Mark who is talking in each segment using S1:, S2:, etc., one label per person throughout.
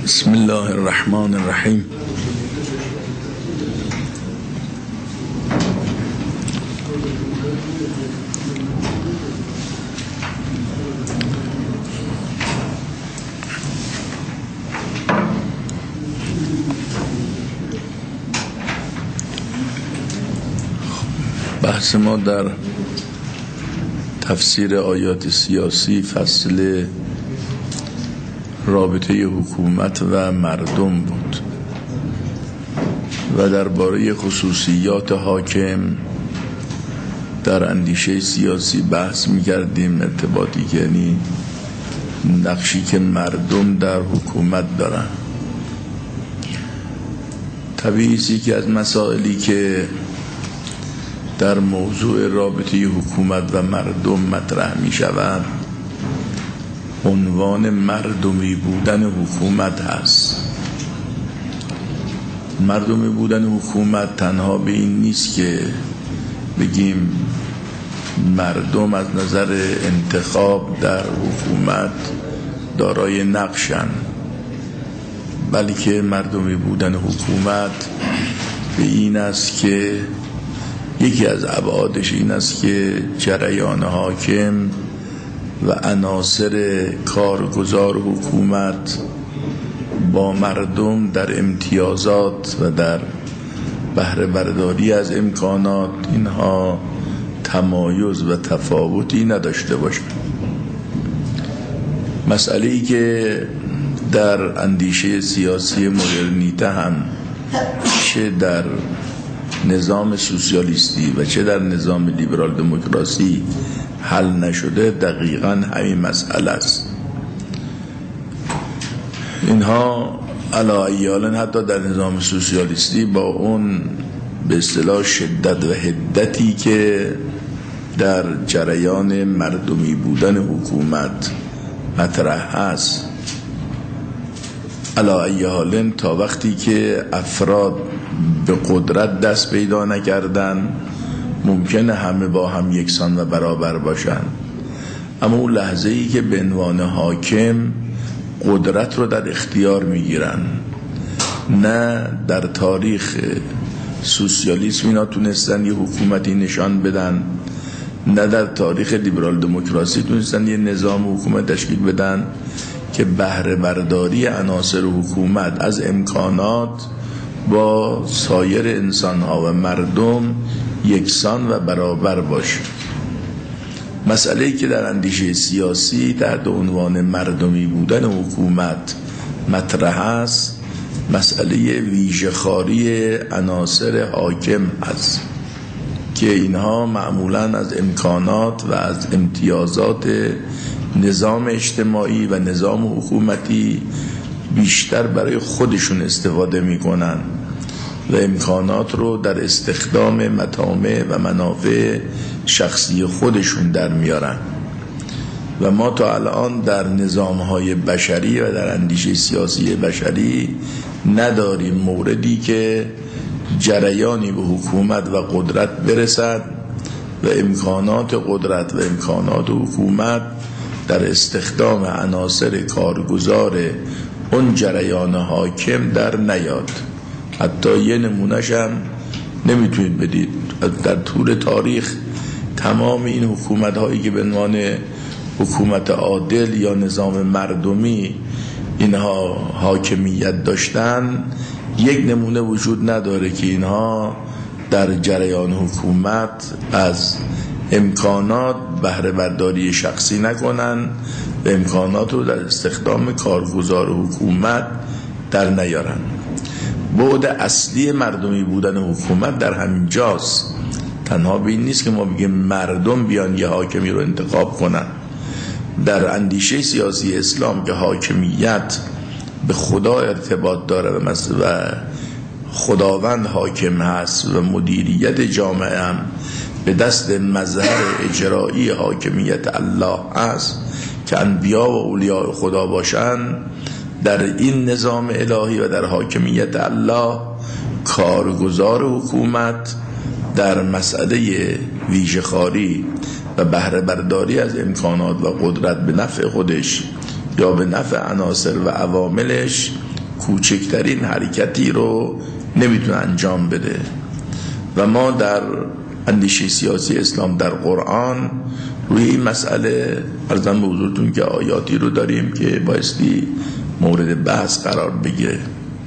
S1: بسم الله الرحمن الرحیم. بحث ما در تفسیر آیات سیاسی فصل رابطه حکومت و مردم بود و درباره خصوصیات حاکم در اندیشه سیاسی بحث می‌کردیم، ارتباطی که یعنی نقشی که مردم در حکومت دارن. طبیعی که از مسائلی که در موضوع رابطه حکومت و مردم مطرح می شود عنوان مردمی بودن حکومت هست. مردمی بودن حکومت تنها به این نیست که بگیم مردم از نظر انتخاب در حکومت دارای نقشن، بلکه مردمی بودن حکومت به این است که یکی از ابعادش این است که جریان حاکم و عناصر کارگزار حکومت با مردم در امتیازات و در بهره برداری از امکانات اینها تمایز و تفاوتی نداشته باشند. مسئله‌ای که در اندیشه سیاسی مدرنیته هم چه در نظام سوسیالیستی و چه در نظام لیبرال دموکراسی حل نشده دقیقاً همین مسئله است. اینها علاوه حتی در نظام سوسیالیستی با اون به اصطلاح شدت و حدتی که در جریان مردمی بودن حکومت مطرح هست، علاوه تا وقتی که افراد به قدرت دست پیدا نکردن ممکنه همه با هم یکسان و برابر باشن، اما اون لحظه‌ای که به عنوان حاکم قدرت رو در اختیار میگیرن، نه در تاریخ سوسیالیسم اینا تونستن یه حکومتی نشان بدن، نه در تاریخ لیبرال دموکراسی تونستن یه نظام حکومت تشکیل بدن که بهره برداری عناصر حکومت از امکانات با سایر انسان‌ها و مردم یکسان و برابر باشه. مسئله‌ای که در اندیشه سیاسی تحت عنوان مردمی بودن حکومت مطرح است، مسئله ویژه‌خواری عناصر حاکم است که اینها معمولاً از امکانات و از امتیازات نظام اجتماعی و نظام حکومتی بیشتر برای خودشون استفاده میکنن و امکانات رو در استخدام مطامع و منافع شخصی خودشون در میارن. و ما تا الان در نظام‌های بشری و در اندیشه سیاسی بشری نداریم موردی که جریانی به حکومت و قدرت برسد و امکانات قدرت و امکانات حکومت در استخدام عناصر کارگزار اون جریان حاکم در نیاد. حتی یه نمونه‌ش هم نمیتونید بدید. در طول تاریخ تمام این حکومت‌هایی که به عنوان حکومت عادل یا نظام مردمی اینها حاکمیت داشتن، یک نمونه وجود نداره که اینها در جریان حکومت از امکانات بهره برداری شخصی نکنن و امکانات رو در استخدام کارگزار حکومت در نیارن. بعد اصلی مردمی بودن حکومت در همین جاست. تنها به این نیست که ما بگیم مردم بیان یه حاکمی رو انتخاب کنن. در اندیشه سیاسی اسلام که حاکمیت به خدا ارتباط داره و خداوند حاکم هست و مدیریت جامعه هم به دست مظهر اجرایی حاکمیت الله است که انبیا و اولیاء خدا باشن، در این نظام الهی و در حاکمیت الله کارگزار حکومت در مسئله ویژه‌خواری و بهره برداری از امکانات و قدرت به نفع خودش یا به نفع عناصر و عواملش کوچکترین حرکتی رو نمیتونه انجام بده. و ما در اندیشه سیاسی اسلام در قرآن روی این مسئله عرضم به حضورتون که آیاتی رو داریم که بایستی مورد بحث قرار بگیره.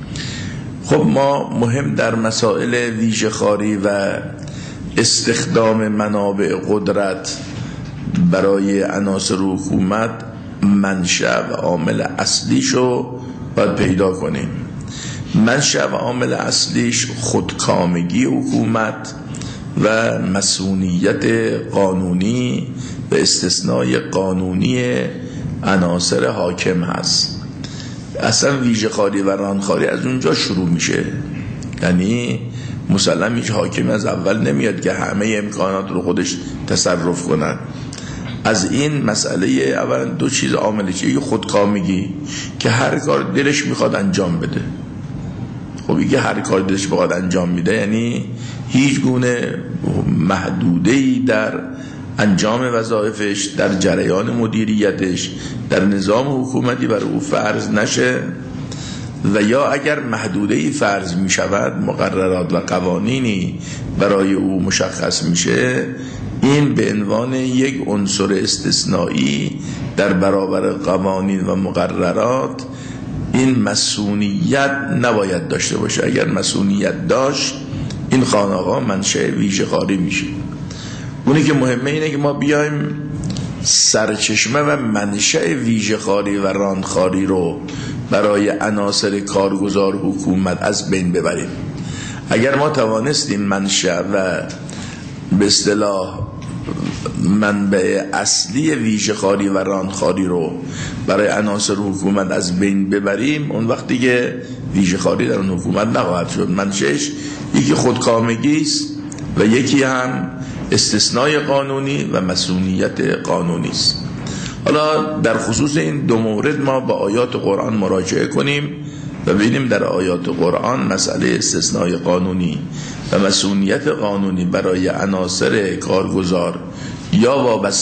S1: خب ما مهم در مسائل ویژه خواری و استخدام منابع قدرت برای عناصر حکومت منشأ و عامل اصلیشو باید پیدا کنیم. منشأ و عامل اصلیش خودکامگی حکومت و مسئولیت قانونی و استثنای قانونی عناصر حاکم هست. اصلا ویژه خواری و رانخواری از اونجا شروع میشه. یعنی مسلم هیچ حاکم از اول نمیاد که همه امکانات رو خودش تصرف کنن. از این مسئله اولا دو چیز عاملش، یکی خودکامگی که هر کار دلش میخواد انجام بده. خب یکی هر کار دلش بخواد انجام میده یعنی هیچ گونه محدوده‌ای در انجام وظایفش، در جریان مدیریتش، در نظام حکومتی برای او فرض نشه، و یا اگر محدوده‌ای فرض می شود، مقررات و قوانینی برای او مشخص میشه، این به عنوان یک عنصر استثنایی در برابر قوانین و مقررات این مسئولیت نباید داشته باشه. اگر مسئولیت داشت این خانقاه منشأ ویژه خواری میشه. اونی که مهمه اینه که ما بیایم سرچشمه و منشأ ویژه خواری و رانخواری رو برای عناصر کارگزار حکومت از بین ببریم. اگر ما توانستیم منشأ و به اصطلاح منبع اصلی ویژه خواری و رانخواری رو برای عناصر حکومت از بین ببریم، اون وقتی که ویژه خواری در اون حکومت نخواهد شد. منشأش یکی خودکامگی است و یکی هم استثنای قانونی و مسئولیت قانونی است. حالا در خصوص این دو مورد ما با آیات قرآن مراجعه کنیم و ببینیم در آیات قرآن مسئله استثنای قانونی و مسئولیت قانونی برای عناصر کارگزار یا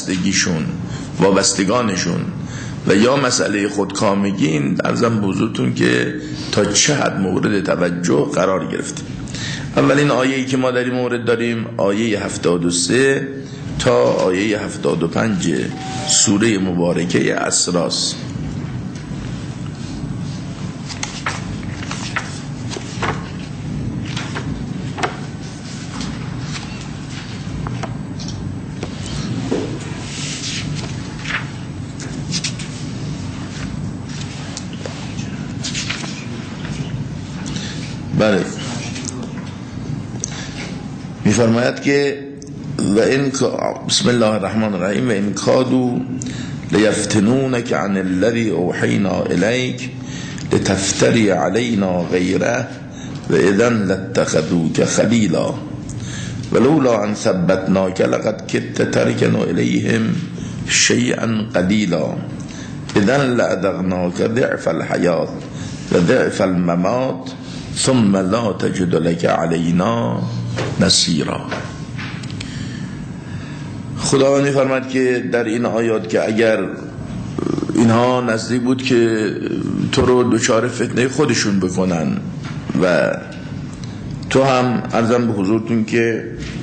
S1: وابستگانشون و یا مسئله خودکامگی این عرضم بزرگتون که تا چه حد مورد توجه قرار گرفت. اولین آیه‌ای که ما در این مورد داریم آیه 73 تا آیه 75 سوره مبارکه اسراء. بله، می‌فرماید که بسم الله الرحمن الرحیم و ان کادوا لیفتنونک عن الذی اوحینا الیک لتفتری علینا غیره و اذا لاتخذوک خلیلا ولولا ان ثبتناک لقد كدت تركن الیهم شیئا قلیلا اذا لأذقناک ضعف الحیات و ضعف الممات ثم لا تجد لك علینا نصیرا. خداوند می‌فرماید که در این آیات که اگر اینها نزدیک بود که تو رو دچار فتنه خودشون بکنن و تو هم عرضم به حضورتون که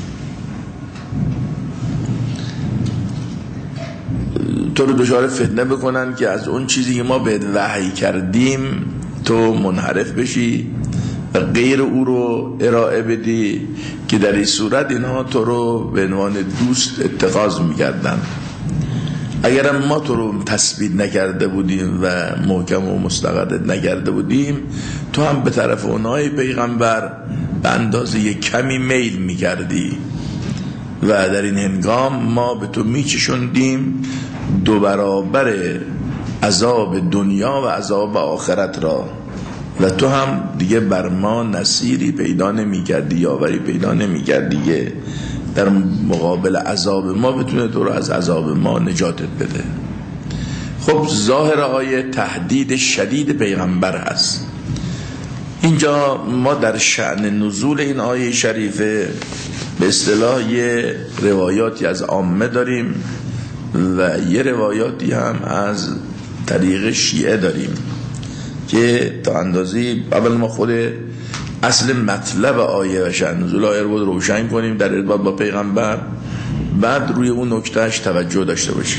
S1: تو رو دچار فتنه بکنن که از اون چیزی که ما بهت وحی کردیم تو منحرف بشی و غیر او رو ارائه بدی، که در این صورت اینها تو رو به عنوان دوست اتخاذ می‌کردن. اگر ما تو رو تثبیت نکرده بودیم و محکم و مستقر نکرده بودیم، تو هم به طرف اونهای پیغمبر به اندازه یک کمی میل می‌کردی و در این هنگام ما به تو می‌چشوندیم 2 برابر عذاب دنیا و عذاب آخرت را و تو هم دیگه بر ما نصیری پیدا نمی‌کردی، یاوری پیدا نمی‌کردی که در مقابل عذاب ما بتونه تو رو از عذاب ما نجاتت بده. خب ظاهر آیه تهدید شدید پیغمبر هست. اینجا ما در شأن نزول این آیه شریفه به اصطلاح یه روایاتی از عامه داریم و یه روایاتی هم از طریق شیعه داریم. که تا اندازی اول ما خود اصل مطلب آیه و شأن نزول آیه رو بود روشن کنیم در ارتباط با پیغمبر، بعد روی اون نکتهش توجه داشته باشیم.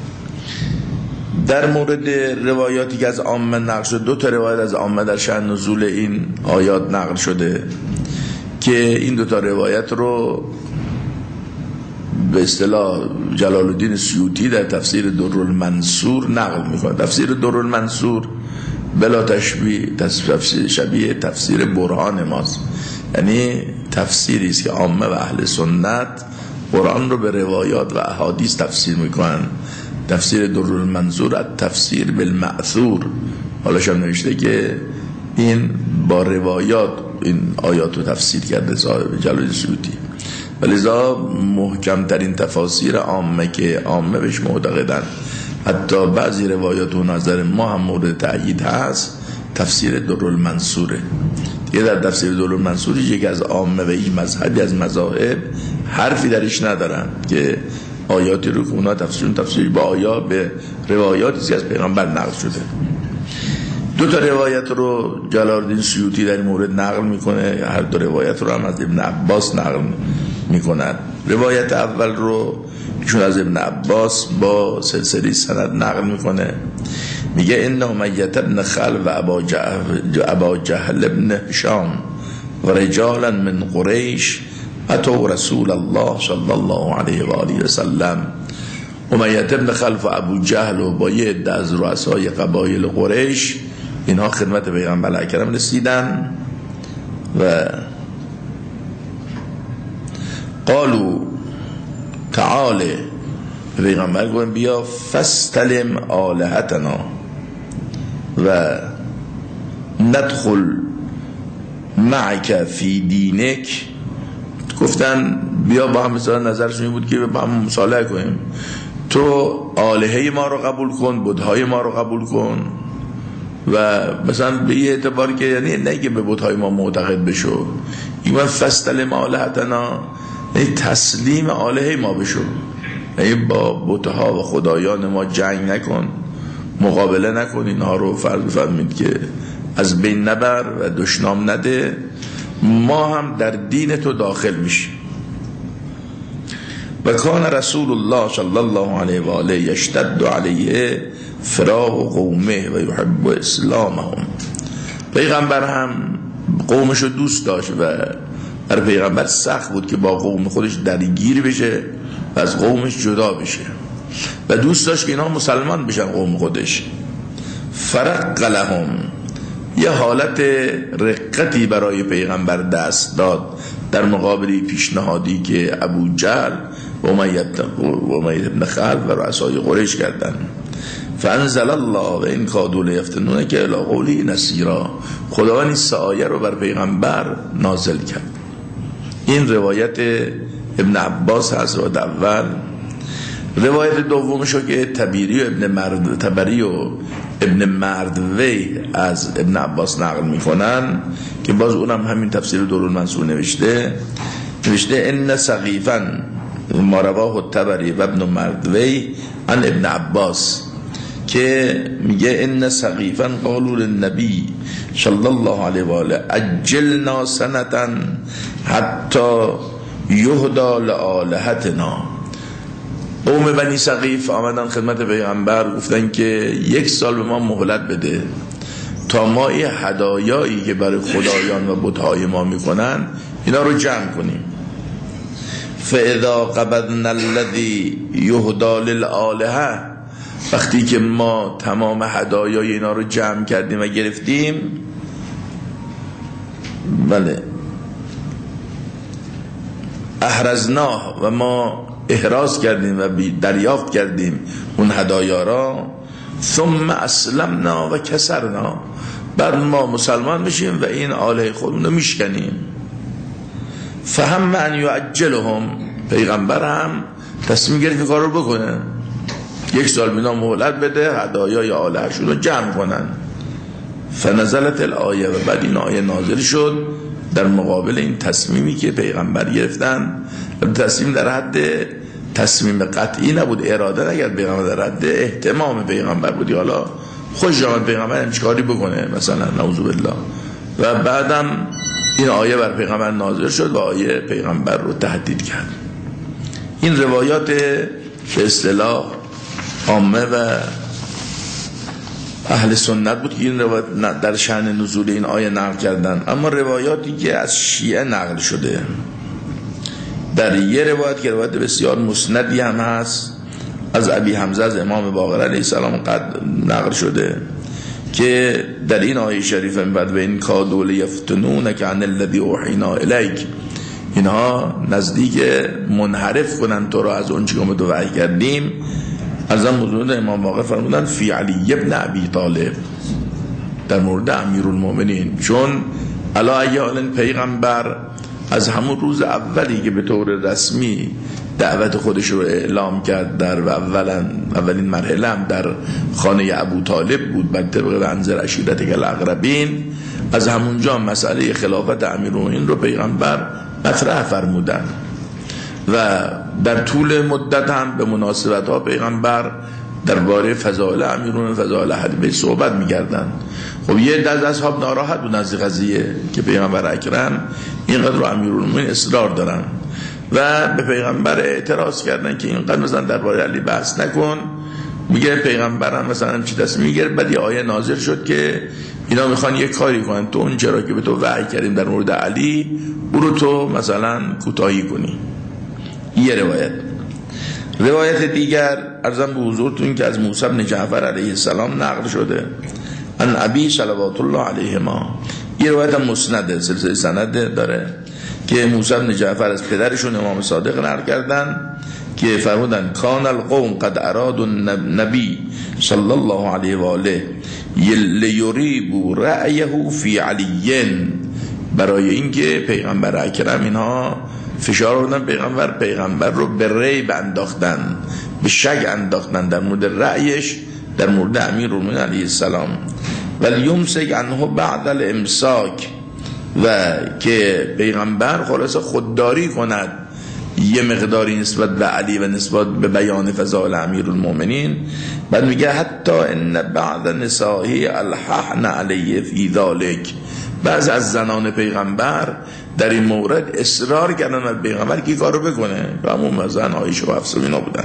S1: در مورد روایاتی که از عامه نقل شده، 2 تا روایت از عامه در شأن نزول این آیات نقل شده که این 2 تا روایت رو به اصطلاح جلال الدین سیوطی در تفسیر درالمنصور نقل میکنه. تفسیر درالمنصور بلا تشبیه تفسیر شبیه تفسیر برهان ماست، یعنی تفسیری است که عامه و اهل سنت قرآن رو به روایات و احادیث تفسیر میکنن. تفسیر درالمنصور از تفسیر بالمأثور، حالا شما نوشته که این با روایات این آیات رو تفسیر کرده صاحب جلال الدین سیوطی. ولذا محکم ترین تفاسیر عامه که عامه بهش معتقدن، حتی بعضی روایات و نظر ما هم مورد تأیید هست، تفسیر درالمنصوره. دیگه در تفسیر درالمنصور یکی از عامه و این مذهبی از مذاهب حرفی درش ندارن که آیاتی رو که اونا تفسیر با آیا به روایاتی از پیغمبر نقل شده. 2 تا روایت رو جلال الدین سیوطی در این مورد نقل میکنه، هر 2 روایت رو هم از ابن عباس نقل میکنن. روایت اول رو ایشون از ابن عباس با سلسله سند نقل میکنه، میگه ان امیة بن خلف و ابا جهل ابن هشام و رجالا من قریش اتوا رسول الله صلی الله علیه و آله و سلم. امیة بن خلف و ابو جهل و با یه عده از رؤسای قبایل قریش اینها خدمت پیغمبر اکرم رسیدن و قالوا تعالی، پیغمبر گفتن بیا فاستلم آلهتنا و ندخل معک فی دینک. گفتن بیا با هم، مثلا نظرشون این بود که با هم مصالحه کنیم، تو آلهه ما رو قبول کن، بت‌های ما رو قبول کن و مثلا به یه اعتباری که یعنی نه که به بت‌های ما معتقد بشو، این فاستلم آلهتنا یعنی تسلیم آلهه ما بشو، یعنی با بت‌ها و خدایان ما جنگ نکن، مقابله نکن، اینها رو فرض بفرمید که از بین نبر و دشنام نده، ما هم در دین تو داخل میشیم. و کان رسول الله صلی الله علیه و آله یشتد علیه فراق قومه و یحب اسلامهم. پیغمبر هم قومش رو دوست داشت و برای پیغمبر سخت بود که با قوم خودش درگیر بشه و از قومش جدا بشه و دوست داشت که اینا مسلمان بشن قوم خودش. فرق لهم، یه حالت رقتی برای پیغمبر دست داد در مقابل پیشنهادی که ابو جهل و امیة بن خلف و رؤسای قریش کردن. فانزل الله و این کادوا لیفتنون که الی قوله نصیرا، خداوند این 3 آیه رو بر پیغمبر نازل کرد. این روایت ابن عباس هست، روایت اول. روایت دومشو که تبری و ابن مردوی از ابن عباس نقل میکنن که باز اونم همین تفسیر درالمنصور نوشته ان سقیفا ما رواه الطبری و ابن مردوی عن ابن عباس که میگه ان سقیفا قالوا للنبی صلی الله علیه و آله اجلنا سنتا حتی یهدی لآلهتنا. قوم بنی سقیف آمدن خدمت پیغمبر، گفتن که 1 سال به ما مهلت بده تا ما این هدایایی که برای خدایان و بت‌های ما میکنن اینا رو جمع کنیم. فاذا قبضنا الذی یهدی للآلهه، وقتی که ما تمام هدایای اینا رو جمع کردیم و گرفتیم، بله، احرزناه و ما احراز کردیم و دریافت کردیم اون هدایا را، ثم اسلمنا و کسرنا، بعد ما مسلمان بشیم و این آله خودمون رو میشکنیم. فهم ان یعجلهم، پیغمبر هم تصمیم گرفت کار رو بکنه، 1 سال بینا مهلت بده هدایای آلهشون رو جمع کنن. فنزلت الآیه، و بعد این آیه نازل شد در مقابل این تصمیمی که پیغمبر گرفتن. تصمیم در حد تصمیم قطعی نبود، اراده نکرد پیغمبر، در حد اهتمام پیغمبر بودی. حالا خوش آمد پیغمبر همچین کاری بکنه مثلا، نعوذ بالله. و بعدم این آیه بر پیغمبر نازل شد و آیه پیغمبر رو تهدید کرد. این روایات به اصطلاح عامه و اهل سنت بود که این روایت در شأن نزول این آیه نقل کردن. اما روایاتی که از شیعه نقل شده، در یه روایت که روایت بسیار مسندی هم هست از ابی حمزه از امام باقر علیه السلام قد نقل شده که در این آیه شریفه بعد و این کادوا لیفتنونک عن الذی اوحینا الیک، اینها نزدیک منحرف کنن تو را از اون چیزی که ما تو وحی کردیم. از آن موضوع امام باقر فرمودن فی علی ابن ابی طالب، در مورد امیرالمومنین، چون علی ای حال پیغمبر از همون روز اولی که به طور رسمی دعوت خودش رو اعلام کرد در و اولین مرحله هم در خانه ابو طالب بود بر طبق انذر عشیرتک الاقربین، از همونجا مسئله خلافت امیرالمومنین رو پیغمبر مطرح فرمودن و در طول مدت هم به مناسبت ها پیغمبر درباره فضائل امیرالمومنین فضائل اهل بیت صحبت می‌کردن. خب یه دست اصحاب ناراحت بودن از قضیه که پیغمبر اکرم اینقدر رو امیرالمومنین اصرار دارن و به پیغمبر اعتراض کردن که اینقدر مثلا درباره علی بحث نکن. میگه پیغمبرم مثلا چی دست میگیره. بعد یه آیه نازل شد که اینا میخوان یه کاری کنن، تو اون چرا که به تو وحی کردیم در مورد علی او رو تو مثلا کوتاهی کنی. یه روایت دیگر ارزم به حضورتون که از موسی بن جعفر علیه السلام نقل شده ان ابی صلوات الله علیهما، یه روایت هم مسنده سلسله سند داره که موسی بن جعفر از پدرشون امام صادق نقل کردن که فرمودن کان القوم قد ارادوا النبی صلی الله علیه و آله لیریبوا رأیه فی علی، برای اینکه پیغمبر اکرم اینها فشار آوردن پیغمبر رو به ریب انداختن، به شک انداختن در مورد رأیش در مورد امیرالمومنین علیه السلام، ولی یمسک عنه بعد الامساک، و که پیغمبر خلاص خودداری کند یه مقداری نسبت به علی و نسبت به بیان فضائل امیرالمومنین. بعد میگه حتی ان بعض نسائه الححن علیه فی ذلک، بعض از زنان پیغمبر در این مورد اصرار کردن از پیغمبر که کارو بکنه، و همون زن عایشه و حفصه اینا بودن.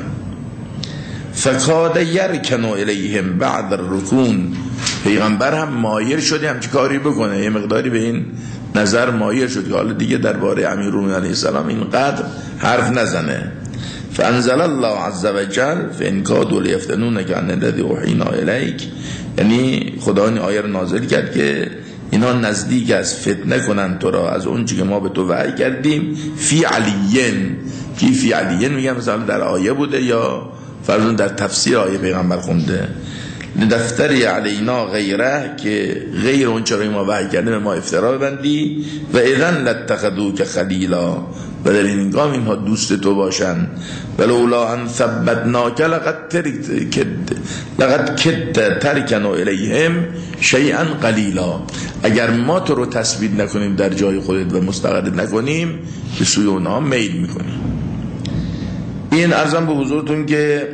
S1: فکاد یرکن الیهم بعد الرکون، پیغمبر هم مایل شده همچی کاری بکنه، یه مقداری به این نظر مایل شد که حالا دیگه درباره امیرالمومنین علیه السلام اینقدر حرف نزنه. فانزل الله عز وجل فان کادوا لیفتنونک عن الذی اوحینا الیک، یعنی خدا این آیه رو نازل کرد که اینا نزدیک از فتنه کنن تو را از اون چیزی که ما به تو وحی کردیم فی علیین، که فی علیین میگم مثلا در آیه بوده یا فرضاً در تفسیر آیه پیغمبر خونده، دفتری علینا غیره، که غیر اون چرا ما وحی کردیم ما افترا ببندی، و اذن لاتخذوک خلیلا، و در این هنگام اینها دوست تو باشن، ولولا ان ثبتناک لقد کدت ترکن الیهم شیئا قلیلا، اگر ما تو رو تثبیت نکنیم در جای خودت و مستقرت نکنیم به سوی اونها میل میکنیم. این ارزم به حضورتون که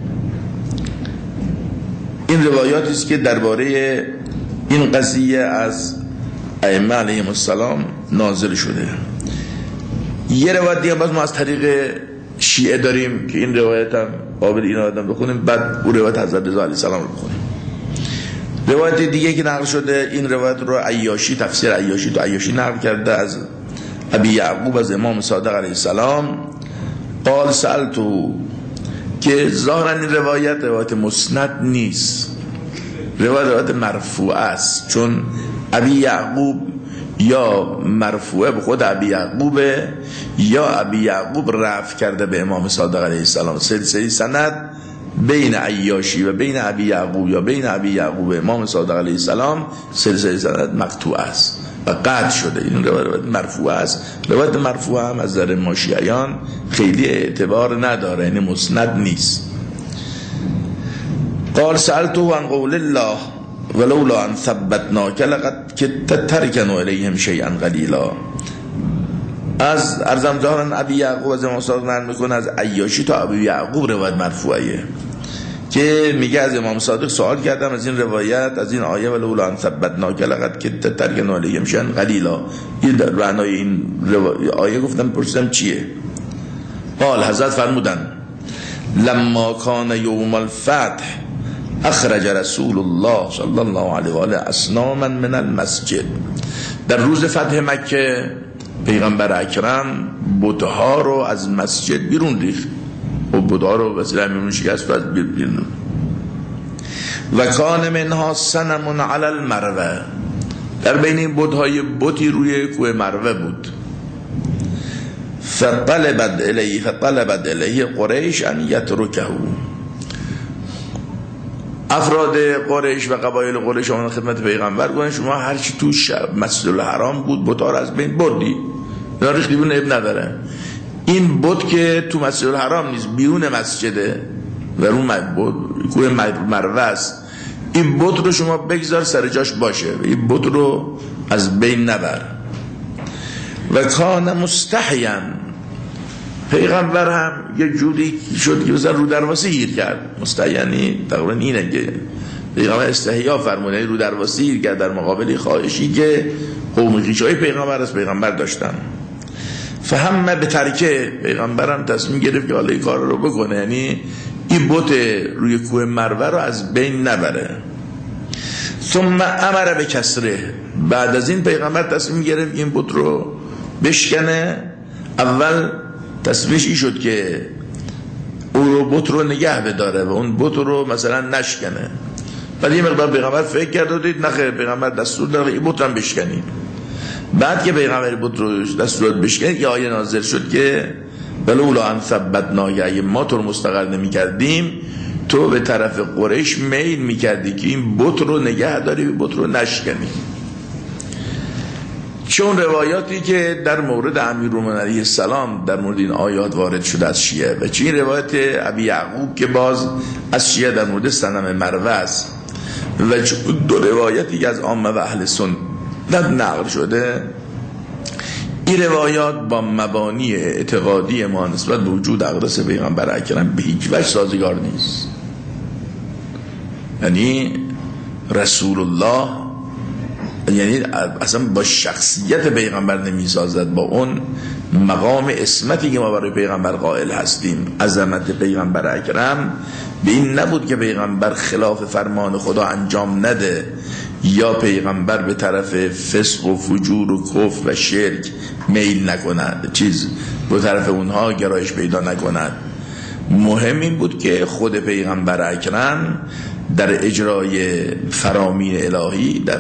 S1: این روایاتی است که درباره این قضیه از ائمه علیهم السلام نازل شده. یه روایت دیگه باز ما از طریق شیعه داریم که این روایت هم قابل این آدم بخونیم، بعد اون روایت حضرت رضا علیه السلام رو بخونیم. روایت دیگه که نقل شده این روایت رو عیاشی، تفسیر عیاشی تو عیاشی نقل کرده از ابی یعقوب از امام صادق علیه السلام قال سألتو، که ظاهرا این روایت مسند نیست، روایت مرفوع است، چون ابی یعقوب یا مرفوعه به خود ابی یعقوبه یا ابی یعقوب رفع کرده به امام صادق علیه السلام. سلسله سند بین عیاشی و بین ابی یعقوب یا بین ابی یعقوب امام صادق علیه السلام سلسله سند مقطوع است و قطع شده. این روایت مرفوع است. روایت مرفوع هم از نظر ما شیعیان خیلی اعتبار نداره، یعنی مسند نیست. قال سألته عن قول الله ولولا ان ثبتناک لقد کدت ترکن الیهم شیئا قلیلا. از ارزم جهان ابی یعقوب از امام صادق نقل میکنه از عیاشی تا ابی یعقوب روایت مرفوعه که میگه از امام صادق سوال کردم از این روایت، از این آیه ولولا ان ثبتناک لقد كنت تركن عليهم شيئا قليلا، این در معنای این آیه گفتم پرسیدم چیه؟ قال حضرت فرمودن لما كان يوم الفتح اخرج رسول الله صلی الله علیه و آله اصناما من المسجد. در روز فتح مکه پیغمبر اکرم بت‌ها رو از مسجد بیرون ریخت و بت‌ها رو وسیله میمون شکست و از بیرون. و کان منها صنم علی المروه، در بین این بت‌های بتی روی کوه مروه بود. فطلبت الیه قریش ان یترکه، افراد قریش و قبایل قریش آمدن خدمت پیغمبر گفتن شما هر چی تو مسجد الحرام بود بت‌ها رو از بین بردی، اینا ریختی بیرون، اب نداره. این بت که تو مسجد الحرام نیست، بیرون مسجده و رو کوه مروه است، این بت رو شما بگذار سر جاش باشه، این بت رو از بین نبر. و کان مستحیاً، پیغمبر هم یه جوری شد که مثلا رو درواسی گیر کرد. مستحیانی تقریبا اینه که پیغمبر استحیا فرمونه، رو درواسی گیر کرد در مقابل خواهشی که قوم خویشای پیغمبر از پیغمبر داشتن. فهم به ترکه، پیغمبرم تصمیم گرفت که حالا این کار رو بکنه، یعنی این بت روی کوه مروه رو از بین نبره. ثم امر به کسره، بعد از این پیغمبر تصمیم گرفت این بت رو بشکنه. اول تصمیمش این شد که او رو بت رو نگه بداره و اون بت رو مثلا نشکنه. بعد یه مقدار پیغمبر فکر کرد و دید نخیر، پیغمبر دستور داره این بت رو هم بشکنید. بعد که پیغمبر بت رو دستور بشکنید یه آیه نازل شد که ولولا ان ثبتناک، اگه ما تو رو مستقر نمی کردیم تو به طرف قریش میل میکردی که این بت رو نگه داری، بت رو نشکنی. چون روایاتی که در مورد امیرالمومنین علیه السلام در مورد این آیات وارد شده از شیعه، و چه این روایت ابی یعقوب که باز از شیعه در مورد صنم مروه است، و دو روایتی که از عامه و اهل سنت نقل شده، این روایات با مبانی اعتقادی ما نسبت به وجود اقدس پیغمبر اکرم به هیچ وجه سازگار نیست. یعنی رسول الله، یعنی اصلا با شخصیت پیغمبر نمی سازد، با اون مقام عصمتی که ما برای پیغمبر قائل هستیم، عظمت پیغمبر اکرم به این نبود که پیغمبر خلاف فرمان خدا انجام نده یا پیغمبر به طرف فسق و فجور و کفر و شرک میل نکند، چیز به طرف اونها گرایش پیدا نکند. مهم این بود که خود پیغمبر اکرم در اجرای فرامین الهی، در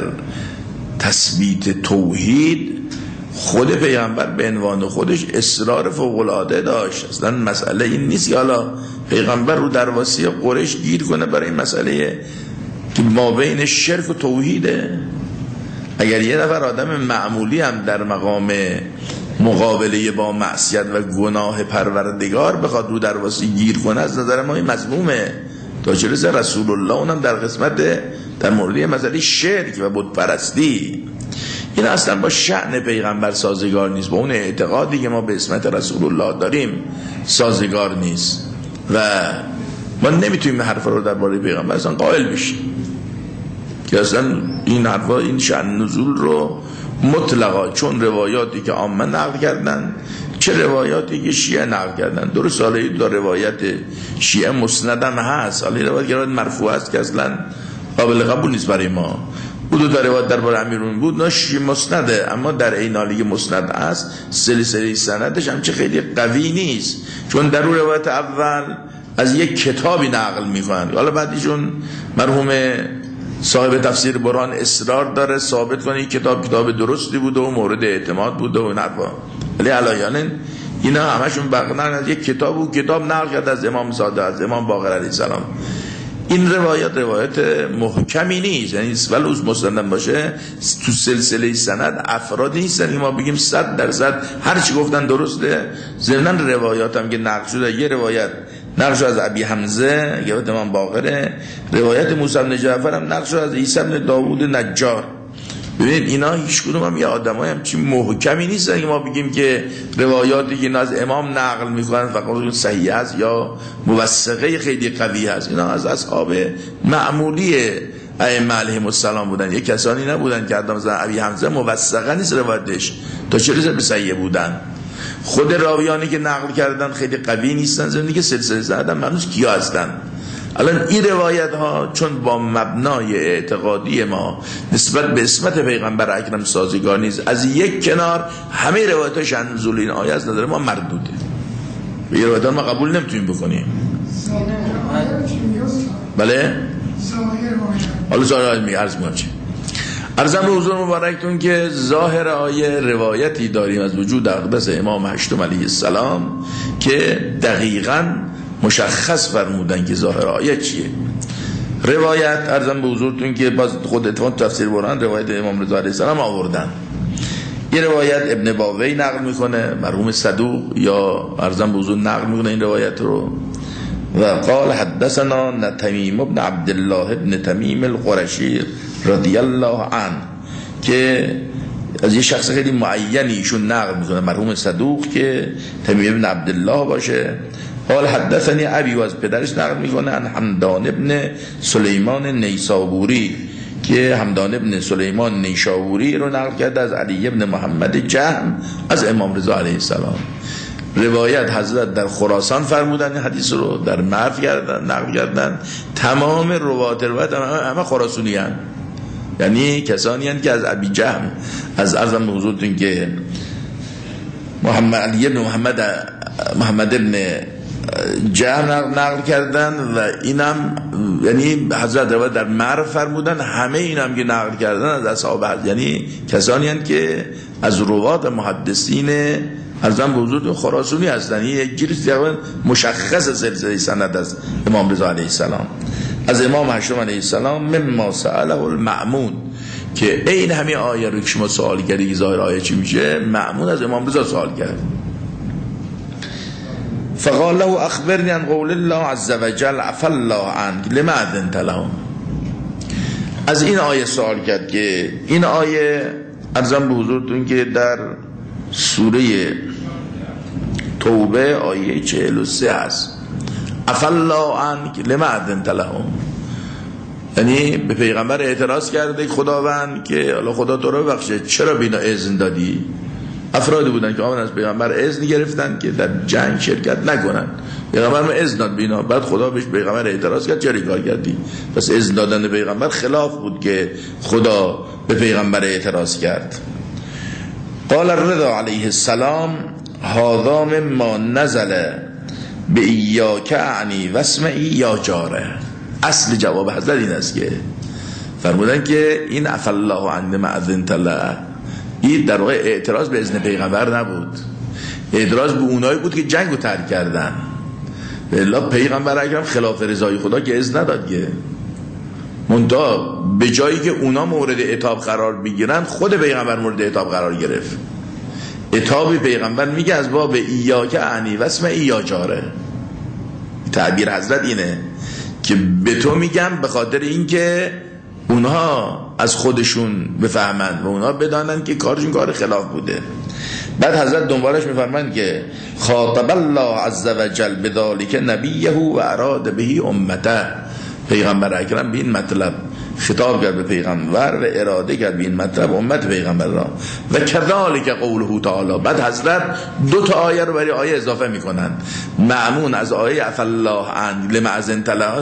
S1: تثبیت توحید، خود پیغمبر به عنوان خودش اصرار فوق‌العاده داشت. اصلا مسئله این نیست که حالا پیغمبر رو درواسی قریش گیر کنه برای این مسئله که ما بین شرک و توحیده. اگر یه نفر آدم معمولی هم در مقام مقابله با معصیت و گناه پروردگار بخواد رو درواسی گیر کنه، از نظر ما این مذمومه. تا چه رسه رسول الله اونم در قسمت در مورد مسئله شرک و بت پرستی، این اصلا با شأن پیغمبر سازگار نیست، با اون اعتقادی که ما به اسمت رسول الله داریم سازگار نیست و ما نمیتونیم حرف رو درباره پیغمبر اصلا قائل بشیم که اصلا این حرفا، این شأن نزول رو مطلقا، چون روایاتی که عامه نقل کردن چه روایاتی که شیعه نقل کردن، درست حالا دو روایت شیعه مسندم هست، حالا روایت که مرفوع است که اصلا قابل قبول نیست برای ما. بود دو روایت درباره امیرالمومنین بود، نه مسنده، اما در این حالی که مسند است سلسله سندش هم چه خیلی قوی نیست، چون در اون روایت اول از یک کتابی نقل میکنن، حالا بعدیشون مرحوم صاحب تفسیر برهان اصرار داره ثابت کنه این کتاب درستی بوده و مورد اعتماد بوده و نرفا، ولی علایانن اینا همشون بقنن از یک کتاب و کتاب نقل کرده از امام صادق، از امام باقر علیه السلام. این روایت محکمی نیست، یعنی ولی از مسندم باشه تو سلسله سند افرادی نیستن که ما بگیم 100% هر چی گفتن درسته. ضمن روایات هم که نقل شده، یه روایت نقل شده از ابی حمزه که امام باقره، روایت موسی بن جعفر هم نقل شده از عیسی بن داوود نجار ببینید اینا هیچ کدوم هم یه آدمای همچین محکمی نیستن که ما بگیم که روایاتی که اینا از امام نقل میکنن فقط صحیح است یا موثقه خیلی قوی است. اینا از اصحاب معمولی ائمه علیهم السلام بودن، یه کسانی نبودن که آدم مثلا ابی حمزه موثقه نیست روایتش تا چه رسه به صحیح بودن. خود راویانی که نقل کردن خیلی قوی نیستن، زمینی که سلسله زدن منوز کیا هستن. الان این روایت ها چون با مبنای اعتقادی ما نسبت به اسمت پیغمبر اکرم سازگار نیست، از یک کنار همه روایت ها شأن نزول این آیه از نظر ما مردوده، به این روایت ها ما قبول نمیتونیم بکنیم. بله؟ حالا ظاهر آیه می عرض می‌کنم. عرضم به حضور مبارکتون که ظاهر آیه روایتی داریم از وجود اقدس امام هشتم علیه السلام که دقیقاً مشخص فرمودن که ظاهر آیه چیه. روایت عرضم به حضورتون که باز خود اتفاق تفسیر برهان روایت امام رضا علیه السلام آوردن. این روایت ابن باوی نقل میکنه، مرحوم صدوق، یا عرضم به حضور نقل میکنه این روایت رو. و قال حدثنا تمیم ابن عبدالله ابن تمیم القرشی رضی الله عنه، که از یه شخص خیلی معینی ایشون نقل میکنه، مرحوم صدوق که تمیم ابن عبدالله باشه. قال حدثنی ابی، و از پدرش نقل میکنه، عن حمدان ابن سلیمان نیسابوری، که حمدان ابن سلیمان نیسابوری رو نقل کرده از علی ابن محمد جهم از امام رضا علیه السلام. روایت حضرت در خراسان فرمودن حدیث رو، در مرو کردن، نقل کردن. تمام روایت همه خراسونی هستند، یعنی کسانی هستند که از ابی جهم، از عرضم به حضورتون که علی ابن محمد ابن جهم نقل کردن، و اینم یعنی حضرت روایت در مرو فرمودن. همه اینم که نقل کردن از اصحاب، یعنی کسانی هستند که از روات محدثین ارزم به حضور خراسونی هستن. یک گیری مشخص سلسله سند از امام رضا علیه السلام، از امام هشتم علیه السلام، مما سأله المأمون، که این همین آیه رو که شما سوال کردی ظاهر آیه چی میشه، مأمون از امام رضا سوال کرد. فقال له اخبرني عن قول الله عز وجل عفى الله عنك لما اذنت لهم. از این آیه سوال کرد که این آیه ارزم به حضورتون که در سوره توبه آیه 43 است. عفى الله عنك لما اذنت لهم، یعنی به پیغمبر اعتراض کرده خداوند که الله خدا تو رو ببخشه، چرا بینا اذن دادی؟ افرادی بودن که آمدن از پیغمبر اذن گرفتن که در جنگ شرکت نکنن، پیغمبر ما اذن داد بینا، بعد خدا بهش پیغمبر اعتراض کرد چرا کار کردی؟ پس اذن دادن پیغمبر خلاف بود که خدا به پیغمبر اعتراض کرد. قال الرضا علیه السلام هذا مما نزل به ایاک اعنی واسمعی یا جاره. اصل جواب حضرت این است که فرمودن که این عفى الله عنه ما اذنت له، این در واقع اعتراض به اذن پیغمبر نبود، اعتراض به اونایی بود که جنگو ترک کردن. الا پیغمبر اکرم خلاف رضای خدا که اذن نداد، که منتها به جایی که اونا مورد عتاب قرار بگیرن خود پیغمبر مورد عتاب قرار گرفت. عتاب پیغمبر میگه از باب ایاک اعنی واسمعی یا جاره. تعبیر حضرت اینه که به تو میگم به خاطر اینکه اونها از خودشون بفهمند و اونها بدانند که کارشون کار خلاف بوده. بعد حضرت دنبالش میفرمایند که خاطب الله عز وجل بذالک نبیه و اراد به امته، پیغمبر اکرم به این مطلب خطاب کرد به پیغمبر و اراده کرد به این مطلب امت پیغمبر را. و کذالک قوله تعالی، بعد حضرت دو تا آیه رو برای آیه اضافه میکنن. مأمون از آیه عفى الله عنک لما اذنت له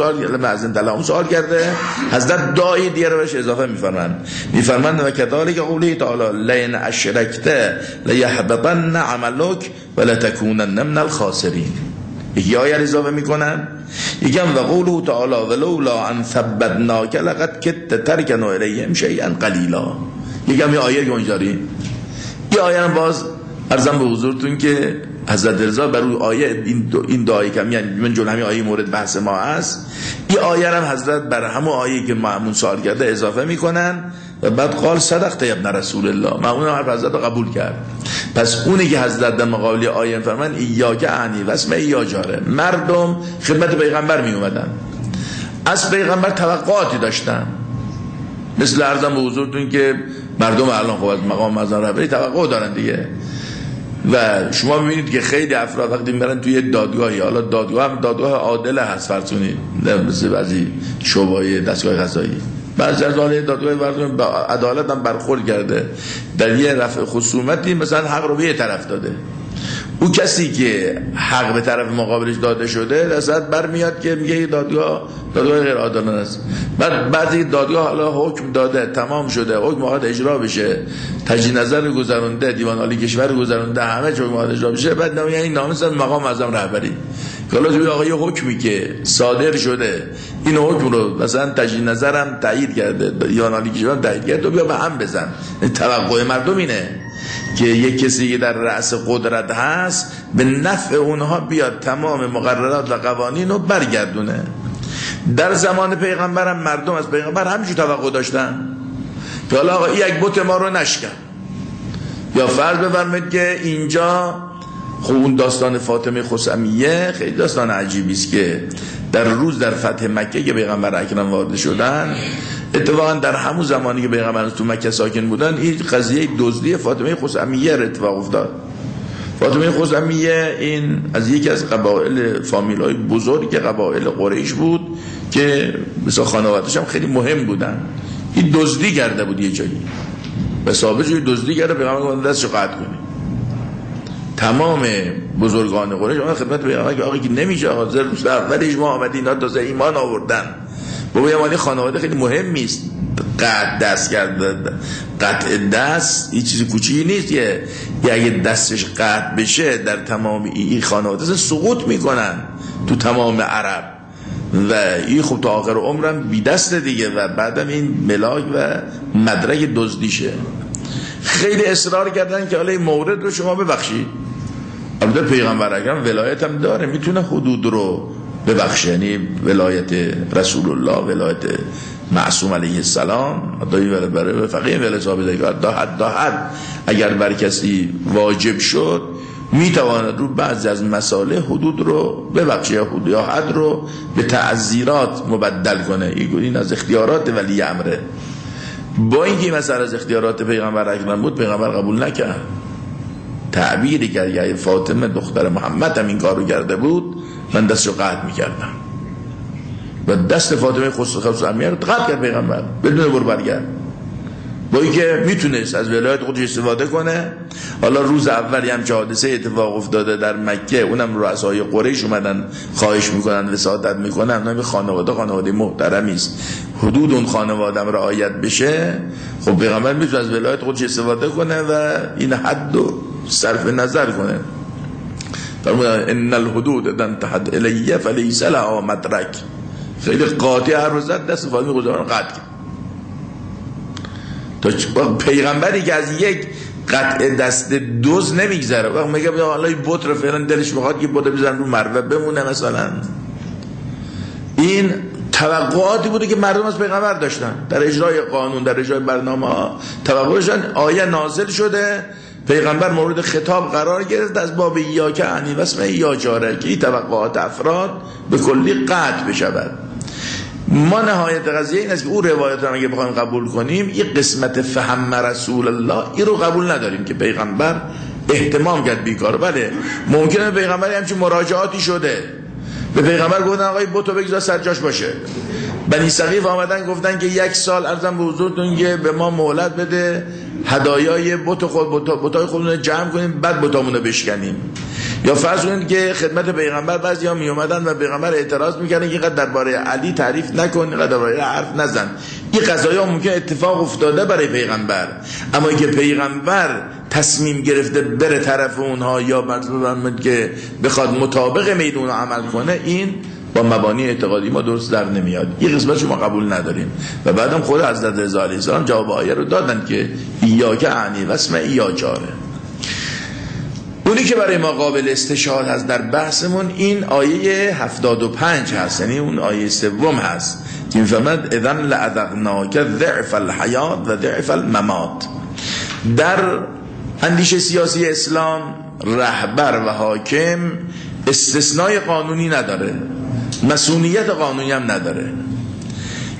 S1: سوال کرده، حضرت دو آیه دیگه رو بهش اضافه میفرمایند و کذالک قوله تعالی لئن اشرکت لیحبطن عملک ولتکونن من الخاسرین. یکی آیه رو اضافه میکنن، یکی هم و قوله تعالی ولولا ان ثبتناک لقد کدت ترکن الیهم شیئا قلیلا. یکی هم آیه که اونجا داریم. این آیه هم باز عرضم به حضورتون که حضرت رضا بر روی آیه این دو آیه که یعنی من جون همین آیه مورد بحث ما هست، این آیه هم حضرت بر همون آیه که مأمون سوال کرده اضافه میکنن و بعد قال صدقت یا ابن رسول الله، مأمون هم حضرت رو قبول کرد. پس اونی که حضرت در مقابل آیه فرمان ایاک اعنی واسمعی یا جاره، مردم خدمت پیغمبر می اومدن، از پیغمبر توقعاتی داشتن، مثل عرضم به حضورتون که مردم الان خب از مقام معظم رهبری توقع دارن دیگه، و شما میبینید که خیلی افراد وقتی میرن توی دادگاهی، حالا دادگاه هم دادگاه عادل هست فرض کنید، مثل بعضی شعبه‌های دستگاه قضایی، بعضی از حاله دادگاه مردم با عدالت هم برخورد کرده، در یه رفع خصومتی مثلا حق رو به یه طرف داده، او کسی که حق به طرف مقابلش داده شده دست برمیاد که میگه دادگاه غیر عادلانه است. بعد دادگاه حالا حکم داده، تمام شده، حکم باید اجرا بشه، تجدید نظر گذرونده، دیوان عالی کشور گذرونده، همه حکم باید اجرا بشه، بعد یعنی نامه از مقام معظم رهبری حالا توی آقا یه حکمی که صادر شده این حکم رو مثلا تجدید نظرم تایید کرده، دیوان عالی کشور تایید کرده، بیا به هم بزن. توقع مردم اینه که یک کسی که در رأس قدرت هست به نفع اونها بیاد تمام مقررات و قوانین رو برگردونه. در زمان پیغمبرم مردم از پیغمبر همینجور توقع داشتن که حالا آقا یک بت ما رو نشکن. یا فرض بفرمایید که اینجا خب اون داستان فاطمه خسمیه خیلی داستان عجیبی است که در روز در فتح مکه که پیغمبر اکرم وارد شدن، اتفاقا در همون زمانی که پیغمبر تو مکه ساکن بودن، این قضیه دزدی فاطمه خسمیه اتفاق افتاد. فاطمه خسمیه این از یکی از قبایل فامیل‌های بزرگ قبایل قریش بود که مثلا خانواده‌اش هم خیلی مهم بودن. این دزدی کرده بود یه جایی، به ثابت جوی دزدی کرده، پیغمبر گفت دستشو قطع کنی. تمام بزرگان قریش اون خدمت پیغمبر که آقا که نمیشه، حاضر روز اولش ما آمدیم اینا تازه ایمان آوردن، بابا یه مالی خانواده خیلی مهم نیست، قطع دست کرده، قطع دست این چیزی کوچیکی نیست، یه اگه دستش قطع بشه در تمام این خانواده سقوط میکنن تو تمام عرب، و این خب تا آخر عمرم بی دست دیگه، و بعدم این ملاک و مدرک دزدیشه. خیلی اصرار کردن که حالا این مورد رو شما ببخشید. البته پیغمبر اکرم ولایت هم داره، میتونه حدود رو ببخشه، یعنی ولایت رسول الله، ولایت معصوم علیه السلام، برای فقیه ولایت ثابته که داحد اگر بر کسی واجب شد میتواند رو بعضی از مسائل حدود رو ببخشه، یا حد رو به تعزیرات مبدل کنه. این از اختیارات ولی امره. با اینکه مثلا از اختیارات پیغمبر اکرم بود، پیغمبر قبول نکرد، تعبیری کرد که فاطمه دختر محمد هم این کار رو کرده بود من دستشو قطع میکردم، و دست فاطمه خسمیه رو قطع کرد پیغمبر بدون برو برگرد، با اینکه میتونست از ولایت خودش استفاده کنه. حالا روز اولی هم چه حادثه اتفاق افتاده در مکه، اونم رؤسای قریش اومدن خواهش میکنن، وساطت میکنن، اونم خانواده محترمی است، حدود اون خانواده هم رعایت بشه. خب پیغمبر میتونه از ولایت خودش استفاده کنه و این حد رو صرف نظر کنه. فرمودن ان الحدود اذا انتهت الیه فلیس لها مدرک. خیلی قاطع هر روز دست فاطمه گذارن قطع کرد. تا پیغمبری که از یک قطع دست دوز نمیگذره، وقت میگه حالا این بت رو فعلا دلش میخواد که بت بزن رو مروه بمونه مثلا. این توقعاتی بوده که مردم از پیغمبر داشتن در اجرای قانون، در اجرای برنامه ها. توقعشان آیه نازل شده، پیغمبر مورد خطاب قرار گرفت از باب ایاک عنی و اسم یا جاره که این توقعات افراد به کلی قطع بشود. ما نهایت قضیه این است که او روایت هم اگه بخوایم قبول کنیم، این قسمت فهم رسول الله این رو قبول نداریم که پیغمبر اهتمام کرد بیکار. بله ممکنه پیغمبری همچین مراجعاتی شده، به پیغمبر گفتن آقای بتو بگذار سرجاش باشه. بنی ثقیف آمدن گفتن که 1 سال عرضم به حضورتون که به ما مهلت بده، هدایای بتای خودمون جمع کنیم بعد بتامونو بشکنیم. یا فرض کنید که خدمت پیغمبر بعضیا می اومدن و پیغمبر اعتراض میکردن که اینقدر درباره علی تعریف نکن، اینقدر درباره حرف نزن. این قضایا ممکن اتفاق افتاده برای پیغمبر، اما اینکه پیغمبر تصمیم گرفته بره طرف اونها یا مثلا که بخواد مطابق میدون عمل کنه، این با مبانی اعتقادی ما درست در نمیاد. این قسمتشو ما قبول نداریم. و بعدم خود حضرت رضا علیه السلام جواب آیه رو دادن که ایاک عنی و اسم یا جاره. اونی که برای ما قابل استشهاد هست در بحثمون این آیه 75 هست، یعنی اون آیه 3 هست که میفرماد اذن لأذقناک ضعف الحیات و ضعف الممات. در اندیشه سیاسی اسلام رهبر و حاکم استثنای قانونی نداره، مسئولیت قانونی هم نداره.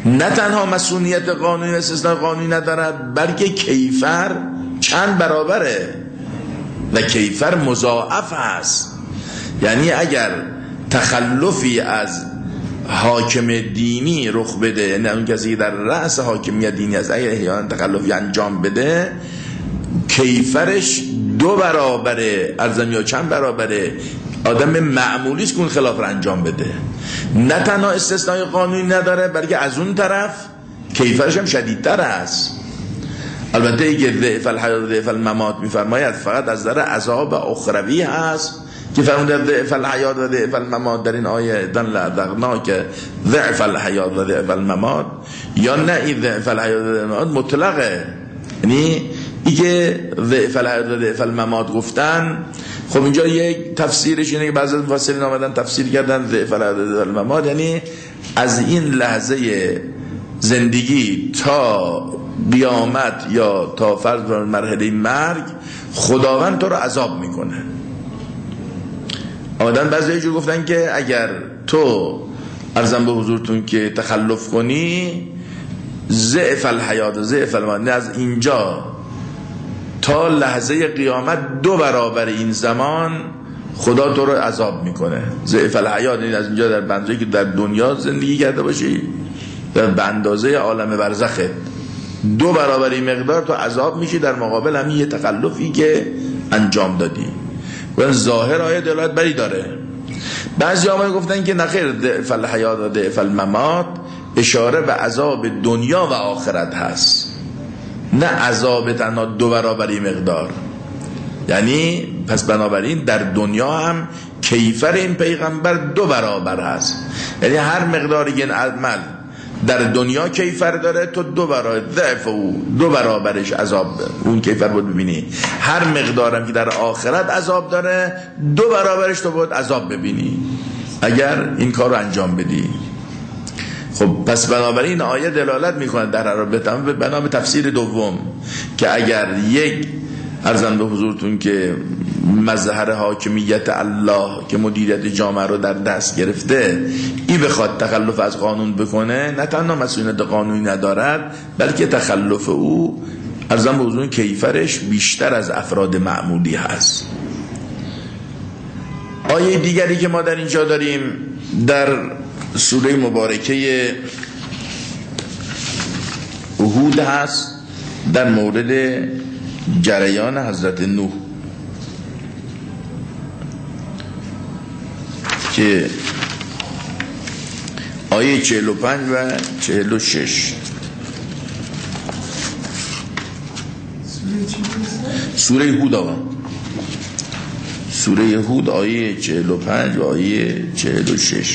S1: نه تنها مسئولیت قانونی استثناء قانونی ندارد، بلکه کیفر چند برابره و کیفر مضاعف هست. یعنی اگر تخلفی از حاکم دینی رخ بده، یعنی اون کسی که در رأس حاکمیت دینی است، اگر احیانا تخلفی انجام بده، کیفرش 2 برابره، ارزم یا چند برابره آدم معمولی است که اون خلاف رو انجام بده. نه تنها استثناء قانونی نداره، بلکه از اون طرف کیفرش هم شدیدتر است. البته اگه ضعف الحیات و ضعف الممات میفرماید فقط از در عذاب اخروی هست که فرموده ضعف الحیات و ضعف الممات در این آیه دن لعذقنا که ضعف الحیات و ضعف الممات، یا نه این ضعف الحیات و ضعف الممات مطلقه، یعنی ایگه ضعف الحیات و ضعف الممات گفتن. خب اینجا یک تفسیرش اینه که بعضی از مفسرین آمدن تفسیر کردن ضعف الحیات و ضعف الممات یعنی از این لحظه زندگی تا قیامت یا تا فرض مرحله مرگ خداوند تو رو عذاب میکنه. آمدن بعضی جور گفتن که اگر تو عرضم به حضورتون که تخلف کنی ضعف الحیات و ضعف الممات، از اینجا تا لحظه قیامت 2 برابر این زمان خدا تو رو عذاب میکنه. ضعف الحیات یعنی از اینجا در بندازه که در دنیا زندگی کرده باشی در به اندازه عالم برزخه 2 برابر این مقدار تو عذاب میشی در مقابل همین یه تخلفی که انجام دادی. و ظاهر آیه دلالت بری داره. بعضی آمده گفتن که نخیر ضعف الحیات و ضعف الممات اشاره به عذاب دنیا و آخرت هست، نه عذاب تنها 2 برابر این مقدار. یعنی پس بنابراین در دنیا هم کیفر این پیغمبر 2 برابر هست، یعنی هر مقداری این عمل در دنیا کیفر داره تو 2 برابر ضعف او 2 برابرش عذاب اون کیفر بود ببینی. هر مقدارم که در آخرت عذاب داره 2 برابرش تو بود عذاب ببینی اگر این کار رو انجام بدی. خب پس بنابراین آیه دلالت میکنه در رابطه بنا به تفسیر دوم که اگر یک عرضم به حضورتون که مظهر حاکمیت الله که مدیریت جامعه رو در دست گرفته این بخواد تخلف از قانون بکنه، نه تنها مسئولیت قانونی ندارد بلکه تخلف او عرضم به حضورتون کیفرش بیشتر از افراد معمولی هست. آیه دیگری که ما در اینجا داریم در سوره مبارکه هود هست در مورد جریان حضرت نوح که آیه 45 و 46 سوره هود آقا سوره هود آیه 45 و آیه 46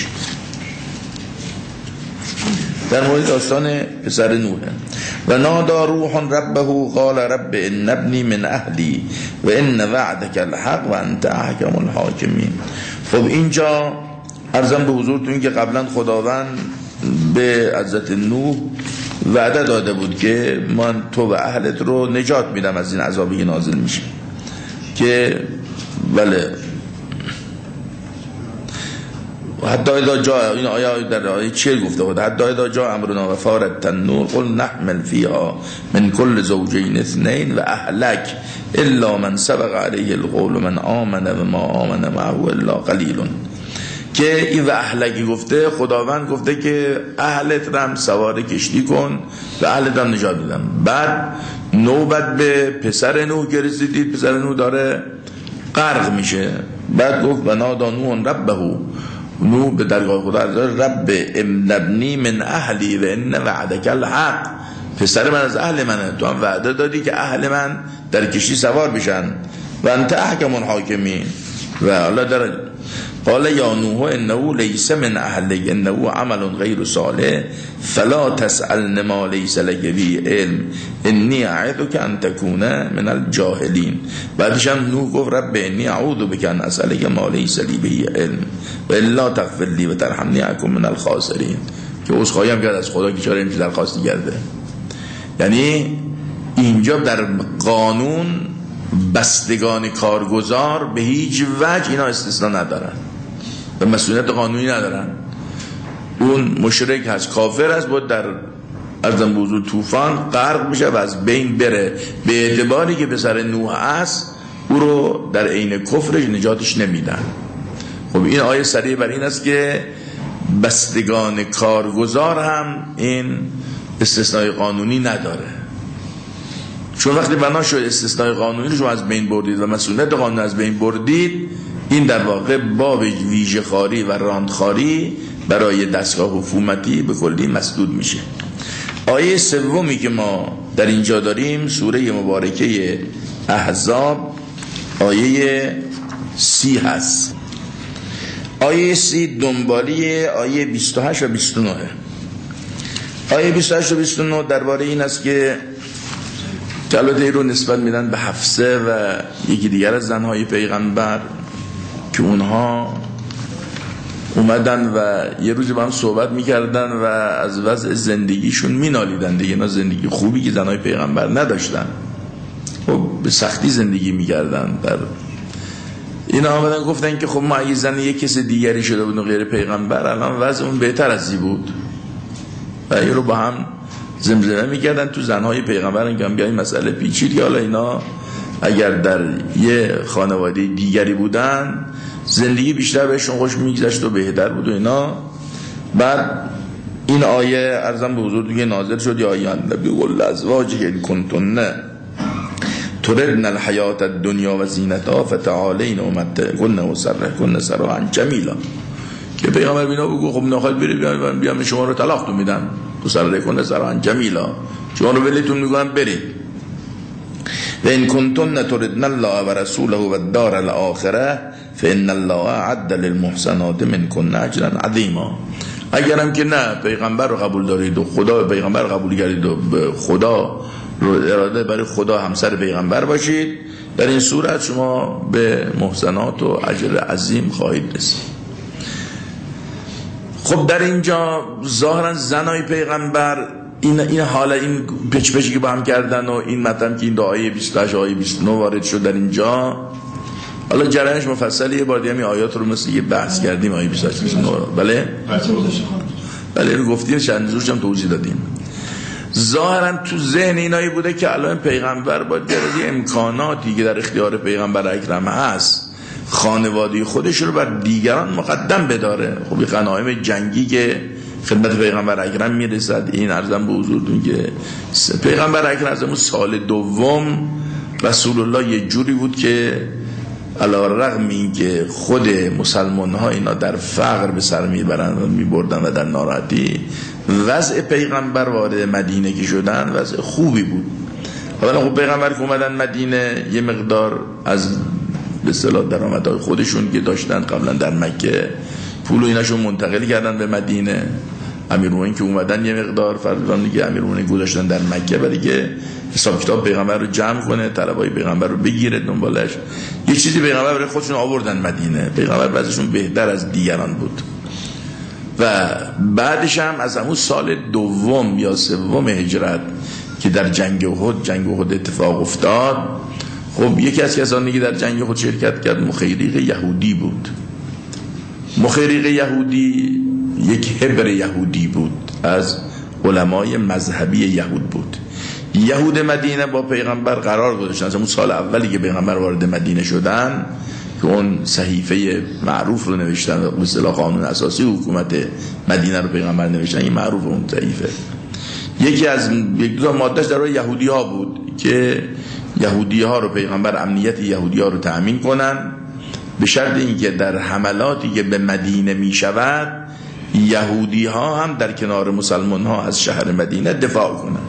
S1: در مورد داستان پسر نوح. و نادا روح ربه قال رب ان ابنی من اهلی و ان وعدک الحق و انت احکم الحاکمین. خب اینجا عرضم به حضورتون که قبلا خداوند به حضرت نوح وعده داده بود که من تو و اهلت رو نجات میدم از این عذابی نازل میشه که بله حتی اذا جاء این آیه در آیه 40 گفته بود حتی اذا جاء امرنا و فارت النور قل نحمل فيها من كل زوجين اثنين و اهلك الا من سبق عليه القول من آمن و ما آمن معه الا قلیل. که این و اهلکی گفته خداوند گفته که اهلت رم سوار کشتی کن و اهلت رم نجات بدم. بعد نوبت به پسر نوح که رسیدید پسر نوح داره غرق میشه. بعد گفت بنادى نوح ربه نوح به درگاه خدا رب ابنی من اهلی و ان وعدک الحق پسر من از اهل منه تو هم وعده دادی که اهل من در کشتی سوار بشن و انت احکم الحاکمین. و الله در قال یا نوح انه لیس من اهلک انه عمل غیر صالح فلا تسألن ما لیس لک به علم انی اعظک ان تکون من الجاهلین. بعدش هم نوح گفت رب انی اعوذ بک ان اسألک ما لیس لی به علم و الا تغفر لی و ترحمنی اکن من الخاسرین. که عذرخواهی هم کرد از خدا که چرا اینجا درخواست کرده. یعنی اینجا در قانون بستگان کارگزار به هیچ وجه اینا استثناء ندارن و مسئولیت قانونی ندارن. اون مشرک هست، کافر هست، باید در ارزم به حضور طوفان غرق بشه و از بین بره، به اعتباری که پسر نوح است او رو در عین کفرش نجاتش نمیدن. خب این آیه صریح بر این است که بستگان کارگزار هم این استثناء قانونی نداره، چون وقتی بنا شد استثناء قانونی رو شما از بین بردید و مسئولیت قانون از بین بردید، این در واقع باب ویژه خاری و راندخاری برای دستگاه حکومتی به کلی مسدود میشه. آیه سومی که ما در اینجا داریم سوره مبارکه احزاب آیه 30 هست. آیه 30 دنبالی آیه 28 و 29. آیه 28 و 29 درباره این است که البته این رو نسبت میدن به حفصه و یکی دیگر از زنهای پیغمبر که اونها اومدن و یه روز با هم صحبت میکردن و از وضع زندگیشون مینالیدن دیگه. اینا زندگی خوبی که زنهای پیغمبر نداشتن، خب به سختی زندگی میکردن. در اینا آمدن گفتن که خب ما اگه زن یک کس دیگری شده بود و غیر پیغمبر الان وضع اون بهتر از این بود. و این رو با هم زمزمه میکردن تو زنهای پیغمبر که بیاین مسئله پیچید که حالا اینا اگر در یه خانواده دیگری بودن زندگی بیشتر بهشون خوش میگذشت و بهتر بود و اینا. بعد این آیه ارزم به حضور دیگه نازل شد، یا آیه نبی قل ازواجک ان کنتن تردن الحیات الدنیا و زینتها فتعالین امتعکن و سرحکن سراحا جمیلا، که پیغمبر بینا بگو خب نخواهد برید بیام شما رو طلاق میدم تو سرحکن سراحا جمیلا، شما رو ولیتون میگوهم برید. و ان کنتن تردن الله و رسوله و الدار الاخره فان الله اعد للمحسنات منکن اجرا عظیما. اگرم که نه پیغمبر رو قبول دارید و خدا پیغمبر رو قبول کردید و خدا رو اراده برای خدا همسر پیغمبر باشید، در این صورت شما به محسنات و اجر عظیم خواهید رسید. خب در اینجا ظاهرا زنای پیغمبر این حالا این پچ که با هم کردن و این مطلب که این آیه 28 آیه 29 وارد شد در اینجا، حالا جریانش مفصلی، یه بار دیگه آیات رو مثل یه بحث کردیم آیه 28 29. بله رو گفتیم، چند روزش هم توضیح دادیم. ظاهرا تو ذهن اینایی بوده که الان پیغمبر باید در امکاناتی که در اختیار پیغمبر اکرم هست خانواده خودش رو بر دیگران مقدم بداره. خب این غنایم جنگی که خدمت پیغمبر اکرم میرسد، این عرضم به حضورتون که پیغمبر اکرم از سال دوم رسول الله یه جوری بود که علی رغم این که خود مسلمان ها اینا در فقر به سر میبردن و در ناراحتی، وضع پیغمبر وارد مدینه که شدن وضع خوبی بود. حالا خب پیغمبر که اومدن مدینه یه مقدار از به اصطلاح درآمدهای خودشون که داشتن قبلا در مکه پول و ایناشون منتقل کردن به مدینه. امیرالمومنین که اومدن یه مقدار فرضاً دیگه امیرالمومنین گذاشتن در مکه برای که حساب کتاب پیغمبر رو جمع کنه، طلبای پیغمبر رو بگیره دنبالش. یه چیزی پیغمبر برای خودشون آوردن مدینه. پیغمبر وضعشون بهتر از دیگران بود. و بعدش هم از همون سال دوم یا سوم هجرت که در جنگ احد اتفاق افتاد، خب یکی از کسانی که در جنگ احد شرکت کرد مخیریق یهودی بود. مخیریق یهودی یک حبر یهودی بود، از علمای مذهبی یهود بود. یهود مدینه با پیغمبر قرار گذاشتن از اون سال اولی که پیغمبر وارد مدینه شدن که اون صحیفه معروف رو نوشتن و به اصطلاح قانون اساسی حکومت مدینه رو پیغمبر نوشتن. این معروف اون صحیفه یک دو مادهش در یهودی ها بود که یهودی ها رو پیغمبر امنیت یهودی ها رو تأمین کنن به شرط اینکه در حملاتی که به مدینه می شود یهودی ها هم در کنار مسلمان ها از شهر مدینه دفاع کنن.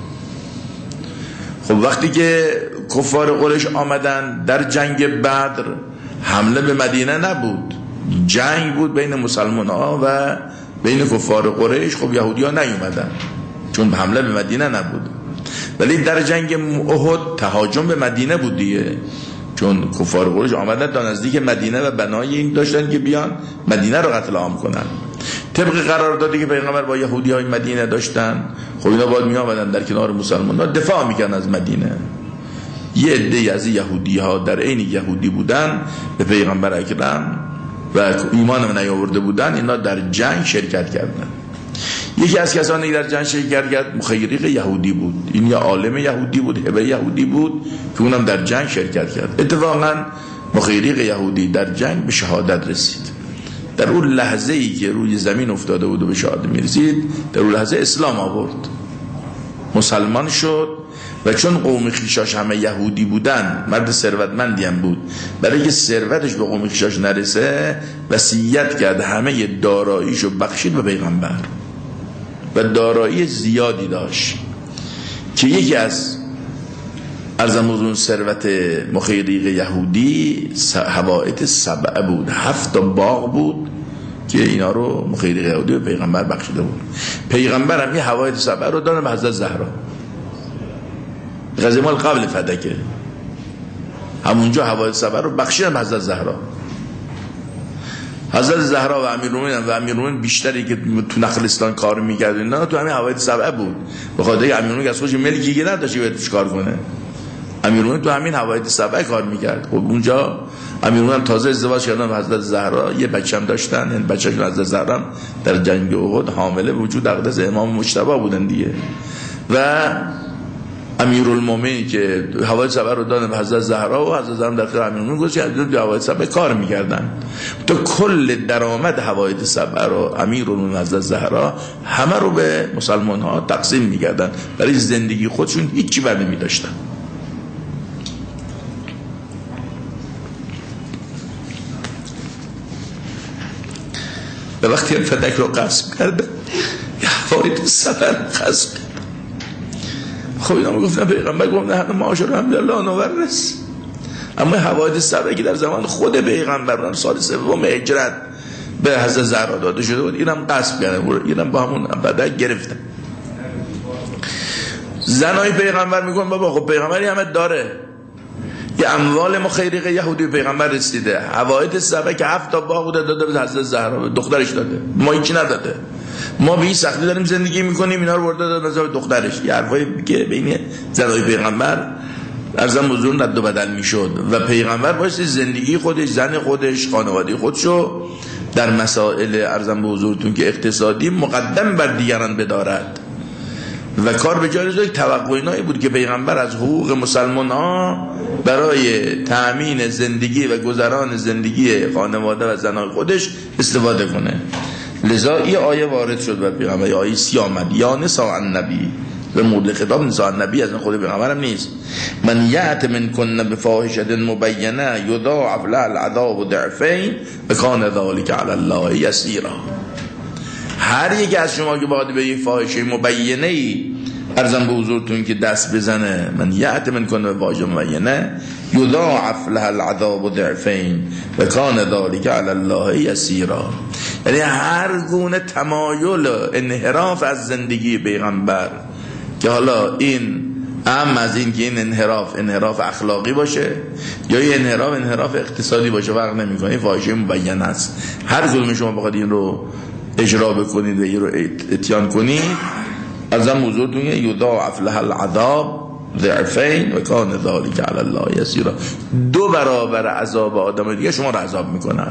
S1: خب وقتی که کفار قریش آمدن در جنگ بدر، حمله به مدینه نبود، جنگ بود بین مسلمان ها و بین کفار قریش. خب یهودی ها نیومدن چون حمله به مدینه نبود، ولی در جنگ احد تهاجم به مدینه بود دیگه، چون کفار قریش آمدن تا نزدیک مدینه و بنای این داشتن که بیان مدینه رو قتل عام کنن. طبق قراردادی که پیغمبر با یهودی های مدینه داشتن، خب اینا باید می آمدن در کنار مسلمان ها دفاع میکنن از مدینه. یه عده از یهودی ها در عین یهودی بودن به پیغمبر اکرم و ایمان هم نیاورده بودن، اینا در جنگ شرکت کردن. یکی از کسانی که در جنگ شرکت کرد مخیریق یهودی بود. این یا عالم یهودی بود، هبه یهودی بود که اونم در جنگ شرکت کرد. اتفاقا مخیریق یهودی در جنگ به شهادت رسید. در اون لحظه ای که روی زمین افتاده بود و به شهادت میرسید، در اون لحظه اسلام آورد، مسلمان شد. و چون قوم خویشاش همه یهودی بودن، مرد ثروتمندی هم بود، برای که ثروتش به قوم خویشاش نرسه وصیت کرد همه داراییشو بخشید به پیغمبر و دارایی زیادی داشت که یکی از ارزموزون ثروت مخیریق یهودی حوائط سبعه بود، 7 باغ بود که اینا رو مخیریق یهودی به پیغمبر بخشیده بود. پیغمبر هم یه حوائط سبعه رو داره به حضرت زهرا، غزوه مال قبل فتحه، همونجا حوائط سبعه رو بخشیدن به حضرت زهرا. حضرت زهرا و امیرالمومنین بیشتری که تو نخلستان کار می‌کرد اینا تو همین حوائط سبعه بود، به خاطر اینکه امیرالمومنین از خودش ملکی نداشت که بهش کار کنه. امیرالمومنین تو همین حوائط سبعه کار می‌کرد. خب اونجا امیرالمومنین تازه ازدواج کردن با حضرت زهرا، یه بچه‌ام داشتن، این بچه‌شون حضرت زهرا در جنگ احد حامله وجود اقدس امام مجتبی بودن دیگه. و امیرالمومنین که حوائط سبعه رو دادن به حضرت زهرا و حضرت زهرا در خدمت امیرالمومنین گذاشت که در حوائط سبعه کار می‌کردن. تو کل درآمد حوائط سبعه رو امیرالمومنین حضرت زهرا همه رو به مسلمان‌ها تقسیم می‌کردن، برای زندگی خودشون هیچی بر نمی‌داشتن. به وقتی هم فتک رو قسم کردن حوائط سبعه رو قسم. خب اینا گفتن پیغمبر گفت نه معاشر الحمدلله نورس، اما حوادث سبعه که در زمان خود پیغمبر سال 3 هجرت به حضرت زهرا داده شده بود، اینم قسم کردن، اینم با همون بدک گرفتن. زنای پیغمبر میگن بابا خب پیغمبری همه داره، یه اموال مخیریق یهودی پیغمبر رسیده، حوادث سبعه که 7 باغ بوده داده به حضرت زهرا، دخترش داده، ما هیچی نداده، ما به این سختی داریم زندگی میکنیم، اینا رو برده داده نظر دخترش. یه حرفایی که بین زنای پیغمبر ارزم بزرگ رد و بدل میشد و پیغمبر بایستی زندگی خودش، زن خودش، خانواده خودشو در مسائل ارزم بزرگتون که اقتصادی مقدم بر دیگران بدارد و کار به جای رسید. توقع اینایی بود که پیغمبر از حقوق مسلمان ها برای تأمین زندگی و گذران زندگی خانواده و زنان خودش استفاده کنه. لذا این آیه وارد شد بر پیغمبر، آیه 30 آمد یا نساء النبی، به مورد خطاب نساء النبی از خود پیغمبر هم نیست. من یأت منکن بفاحشة مبینه یضاعف لها العذاب ضعفین و کان ذلک علی الله یسیرا. هر یک از شما که باید به یک فاحشه مبینه ای ارزم به حضورتون که دست بزنه، من یأت منکن بفاحشه مبینه یضاعف لها العذاب ضعفین و کان ذلک علی الله یسیرا. یعنی هر گونه تمایل انحراف از زندگی پیغمبر که حالا این از این که این انحراف اخلاقی باشه یا این انحراف اقتصادی باشه فرق نمیکنه، این فاحشه مبین است. هر کدوم شما بخواید این رو اجرا بکنید و این رو اتیان کنید، از هم حضورتون یضاعف لها العذاب ضعفین و کان ذلک علی الله یسیرا. 2 برابر عذاب آدم دیگه شما رو عذاب میکنن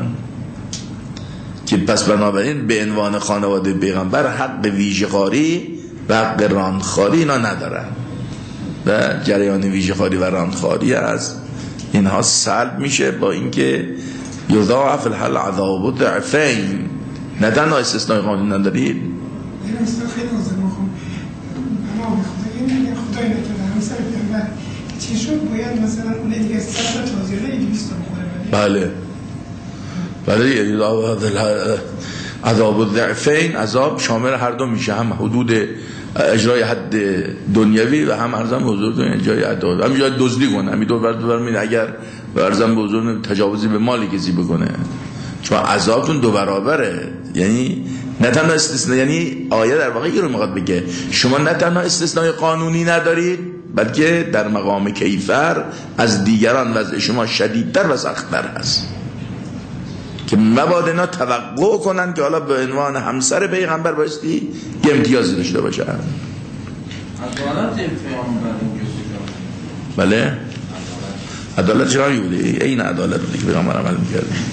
S1: که پس بنابراین به عنوان خانواده پیغمبر حق ویژه‌خواری و حق راندخواری اینا ندارن و جریان ویژه‌خواری و راندخواری از اینها سلب میشه با اینکه یضاعف لها العذاب ضعفین. نه تنها استثنای قانون ندارید،
S2: این استثنا خیلی لازمه. اما خدای نتونه همسر پیغمبر چی شد باید مثلا اون دیگه 100 تا تازیانه 200 بخوره.
S1: بله عذاب الضعفین، عذاب شامل هر دو میشه، هم حدود اجرای حد دنیوی و هم ارزم حضورتون اجرای حد هم جای دزدی کنه، همین دو برمین اگر ارزم به حضورتون تجاوزی به مال کسی بکنه، چون عذابتون 2 برابره. یعنی نه تنها استثناء، یعنی آیه در واقع این رو میخواد بگه شما نه تنها استثنای قانونی ندارید بلکه در مقام کیفر از دیگران وضع شما شدیدتر و سخت‌تر هست که مبادا اینا توقع کنن که حالا به عنوان همسر پیغمبر بایستی یه امتیازی داشته باشه.
S3: عدالت پیغمبر
S1: بله عدالت چرا بوده؟ این عدالت بوده که پیغمبر عمل میکرد.